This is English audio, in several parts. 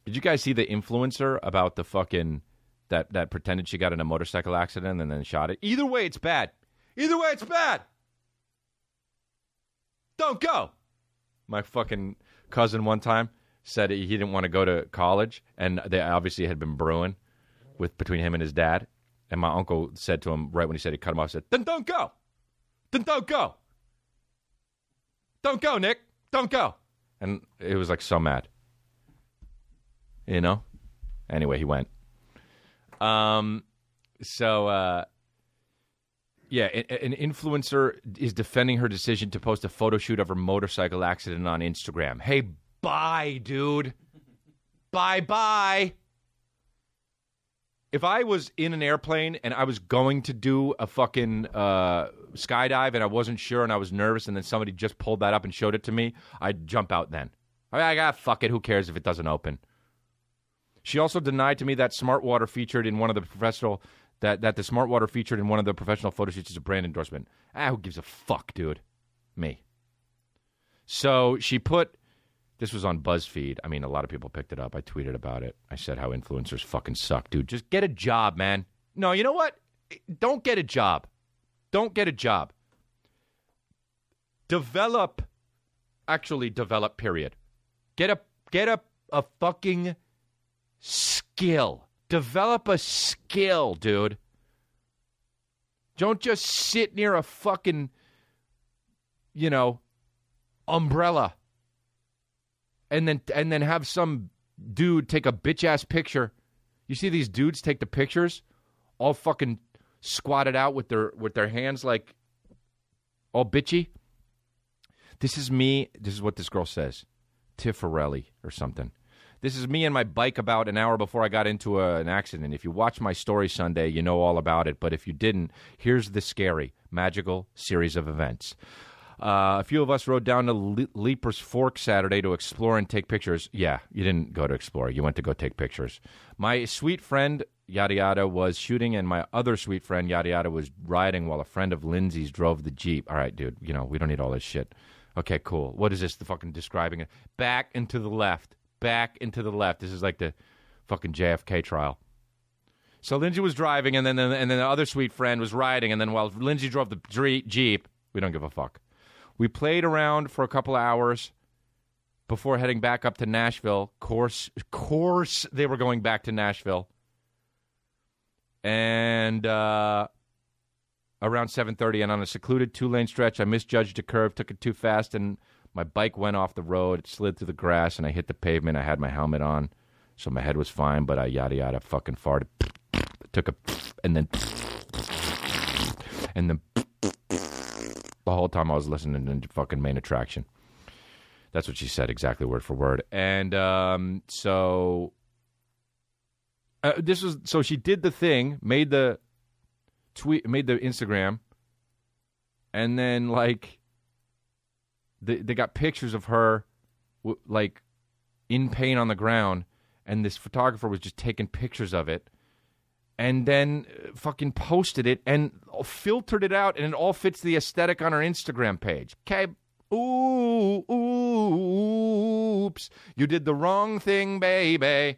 Did you guys see the influencer about the fucking that pretended she got in a motorcycle accident and then shot it? Either way, it's bad. Either way, it's bad. Don't go. My fucking cousin one time said he didn't want to go to college, and they obviously had been brewing between him and his dad. And my uncle said to him right when he said he cut him off, said, "Then don't go. Then don't go. Don't go, Nick. Don't go." And it was like so mad. You know? Anyway, he went. Yeah, an influencer is defending her decision to post a photo shoot of her motorcycle accident on Instagram. Hey, bye, dude. Bye. If I was in an airplane and I was going to do a fucking skydive and I wasn't sure and I was nervous and then somebody just pulled that up and showed it to me, I'd jump out then. Fuck it. Who cares if it doesn't open? She also denied to me that Smart Water featured in one of the professional that the Smart Water featured in one of the professional photo shoots is a brand endorsement. Who gives a fuck, dude? Me. So she put. This was on BuzzFeed. I mean, a lot of people picked it up. I tweeted about it. I said how influencers fucking suck, dude. Just get a job, man. No, you know what? Don't get a job. Don't get a job. Develop. Actually, develop. Period. Get a fucking skill. Develop a skill, dude. Don't just sit near a fucking, umbrella. And then have some dude take a bitch-ass picture. You see these dudes take the pictures all fucking squatted out with their hands like all bitchy. This is me. This is what this girl says. Tiffarelli or something. This is me and my bike about an hour before I got into an accident. If you watch my story Sunday, you know all about it. But if you didn't, here's the scary, magical series of events. A few of us rode down to Leaper's Fork Saturday to explore and take pictures. Yeah, you didn't go to explore. You went to go take pictures. My sweet friend, yada yada, was shooting, and my other sweet friend, yada yada, was riding while a friend of Lindsay's drove the Jeep. All right, dude, we don't need all this shit. Okay, cool. What is this? The fucking describing it. Back and to the left. Back and to the left. This is like the fucking JFK trial. So Lindsay was driving, and then the other sweet friend was riding, and then while Lindsay drove the Jeep, we don't give a fuck. We played around for a couple of hours before heading back up to Nashville. Course, they were going back to Nashville. And around 7:30, and on a secluded 2-lane stretch, I misjudged a curve, took it too fast, and my bike went off the road. It slid through the grass, and I hit the pavement. I had my helmet on, so my head was fine, but I yada yada fucking farted. Took a and then the whole time I was listening to fucking Main Attraction. That's what she said, exactly word for word. And so she did the thing, made the tweet, made the Instagram, and then like they got pictures of her like in pain on the ground, and this photographer was just taking pictures of it. And then fucking posted it and filtered it out, and it all fits the aesthetic on our Instagram page. Okay, oops, you did the wrong thing, baby.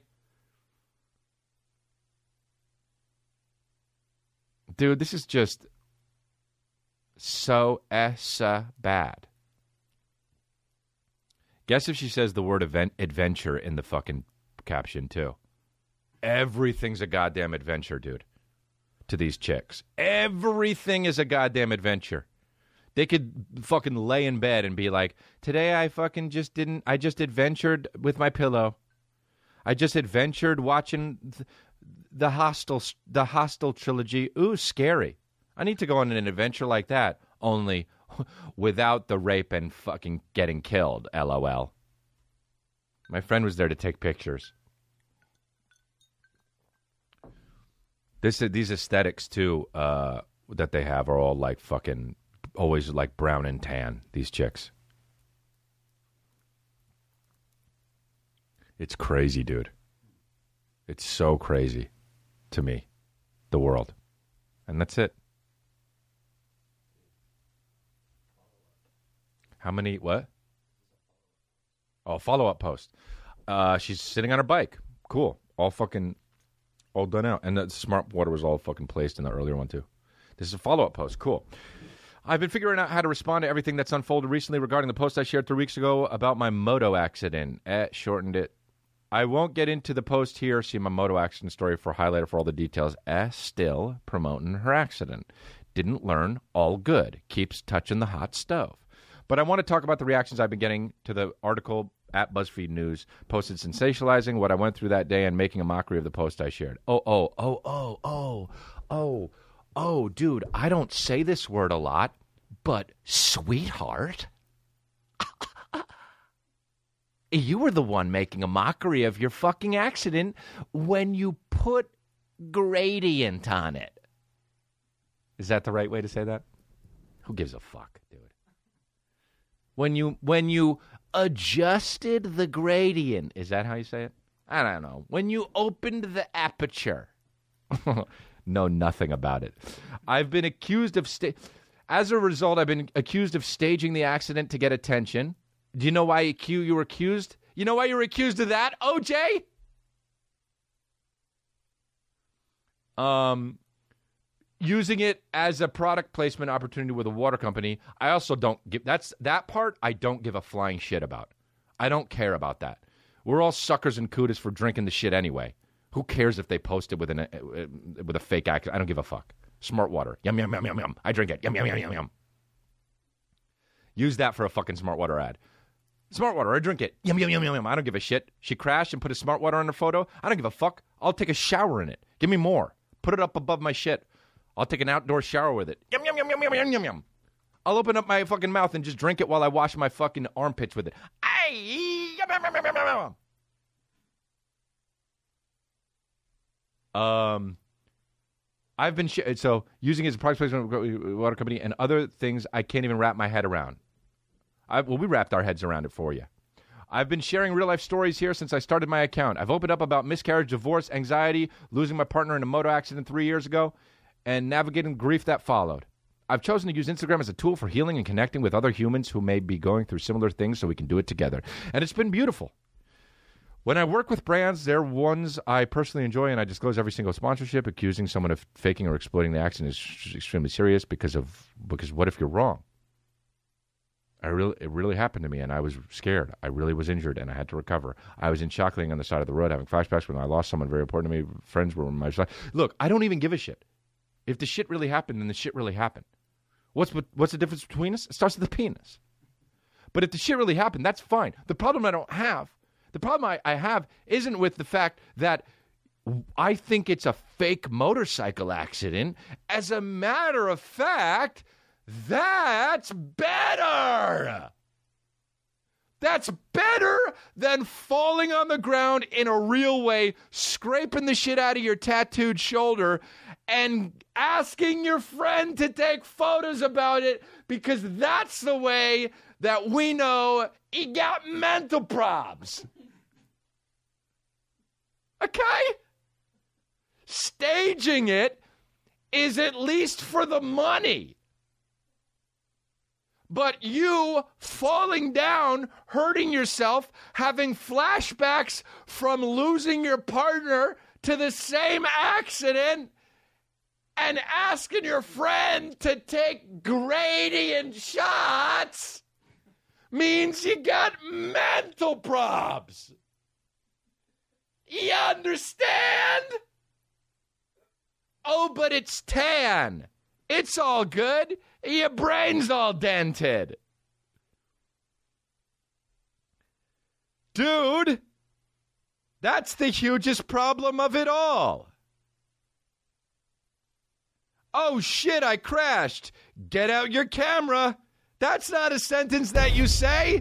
Dude, this is just so bad. Guess if she says the word adventure in the fucking caption, too. Everything's a goddamn adventure, dude, to these chicks. Everything is a goddamn adventure. They could fucking lay in bed and be like, today I just adventured with my pillow. I just adventured watching the Hostel trilogy. Ooh, scary. I need to go on an adventure like that, only without the rape and fucking getting killed, LOL. My friend was there to take pictures. These aesthetics, too, that they have are all like fucking always like brown and tan, these chicks. It's crazy, dude. It's so crazy to me, the world. And that's it. How many, what? Oh, follow-up post. She's sitting on her bike. Cool. All done out. And the smart water was all fucking placed in the earlier one, too. This is a follow-up post. Cool. I've been figuring out how to respond to everything that's unfolded recently regarding the post I shared 3 weeks ago about my moto accident. Shortened it. I won't get into the post here. See my moto accident story for highlighter for all the details. Still promoting her accident. Didn't learn. All good. Keeps touching the hot stove. But I want to talk about the reactions I've been getting to the article at BuzzFeed News, posted sensationalizing what I went through that day and making a mockery of the post I shared. Oh, dude, I don't say this word a lot, but sweetheart, you were the one making a mockery of your fucking accident when you put gradient on it. Is that the right way to say that? Who gives a fuck, dude? When you adjusted the gradient, is that how you say it? I don't know. When you opened the aperture. Know nothing about it. I've been accused of as a result, I've been accused of staging the accident to get attention. Do you know why you were accused? You know why you were accused of that, OJ? Using it as a product placement opportunity with a water company. I also don't give that part I don't give a flying shit about. I don't care about that. We're all suckers and cooties for drinking the shit anyway. Who cares if they post it with a fake accent? I don't give a fuck. Smart water. Yum, yum, yum, yum, yum. I drink it. Yum, yum, yum, yum, yum. Use that for a fucking smart water ad. Smart water. I drink it. Yum, yum, yum, yum, yum. I don't give a shit. She crashed and put a smart water on her photo. I don't give a fuck. I'll take a shower in it. Give me more. Put it up above my shit. I'll take an outdoor shower with it. Yum, yum, yum, yum, yum, yum, yum, yum. I'll open up my fucking mouth and just drink it while I wash my fucking armpits with it. Ay, yum, yum, yum, yum, yum, yum. I've been so using it as a product placement water company and other things I can't even wrap my head around. We wrapped our heads around it for you. I've been sharing real life stories here since I started my account. I've opened up about miscarriage, divorce, anxiety, losing my partner in a moto accident 3 years ago, and navigating grief that followed. I've chosen to use Instagram as a tool for healing and connecting with other humans who may be going through similar things so we can do it together. And it's been beautiful. When I work with brands, they're ones I personally enjoy, and I disclose every single sponsorship. Accusing someone of faking or exploiting the accident is extremely serious because what if you're wrong? It really happened to me, and I was scared. I really was injured, and I had to recover. I was in shock laying on the side of the road having flashbacks when I lost someone very important to me. Friends were in my life. Look, I don't even give a shit. If the shit really happened, then the shit really happened. What's the difference between us? It starts with the penis. But if the shit really happened, that's fine. The problem I have isn't with the fact that I think it's a fake motorcycle accident. As a matter of fact, that's better. That's better than falling on the ground in a real way, scraping the shit out of your tattooed shoulder, and asking your friend to take photos about it, because that's the way that we know he got mental probs. Okay? Staging it is at least for the money. But you falling down, hurting yourself, having flashbacks from losing your partner to the same accident, and asking your friend to take gradient shots means you got mental probs. You understand? Oh, but it's tan. It's all good. Your brain's all dented. Dude, that's the hugest problem of it all. Oh, shit, I crashed. Get out your camera. That's not a sentence that you say.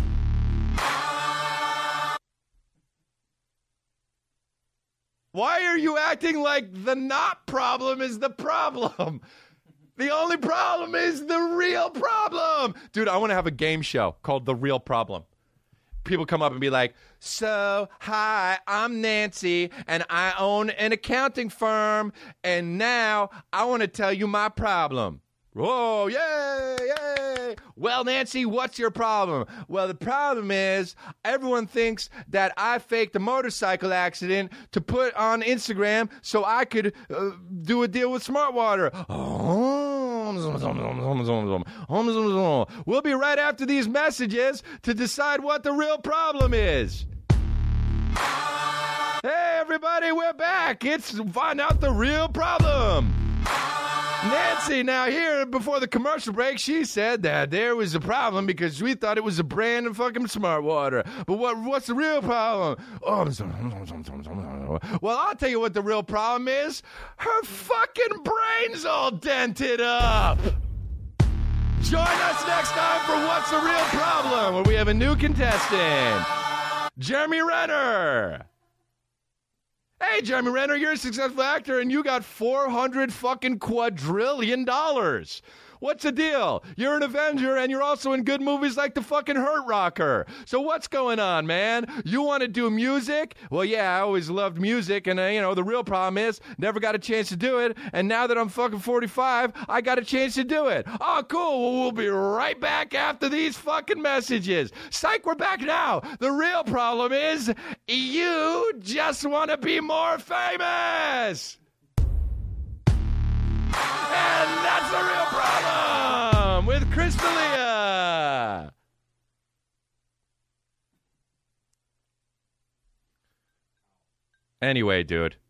Why are you acting like the not problem is the problem? The only problem is the real problem. Dude, I want to have a game show called The Real Problem. People come up and be like, so, hi, I'm Nancy, and I own an accounting firm, and now I want to tell you my problem. Oh, yay, yay. Well, Nancy, what's your problem? Well, the problem is everyone thinks that I faked a motorcycle accident to put on Instagram so I could do a deal with Smartwater. We'll be right after these messages to decide what the real problem is. Hey, everybody, we're back. It's find out the real problem. Nancy, now here, before the commercial break, she said that there was a problem because we thought it was a brand of fucking Smartwater. But what's the real problem? Well, I'll tell you what the real problem is. Her fucking brain's all dented up. Join us next time for What's the Real Problem, where we have a new contestant, Jeremy Renner. Hey, Jeremy Renner, you're a successful actor, and you got $400 fucking quadrillion. What's the deal? You're an Avenger, and you're also in good movies like The fucking Hurt Rocker. So what's going on, man? You want to do music? Well, yeah, I always loved music, and, the real problem is never got a chance to do it, and now that I'm fucking 45, I got a chance to do it. Oh, cool. Well, we'll be right back after these fucking messages. Psych, we're back now. The real problem is you just want to be more famous. And that's the real problem with Chris D'Elia. Anyway, dude.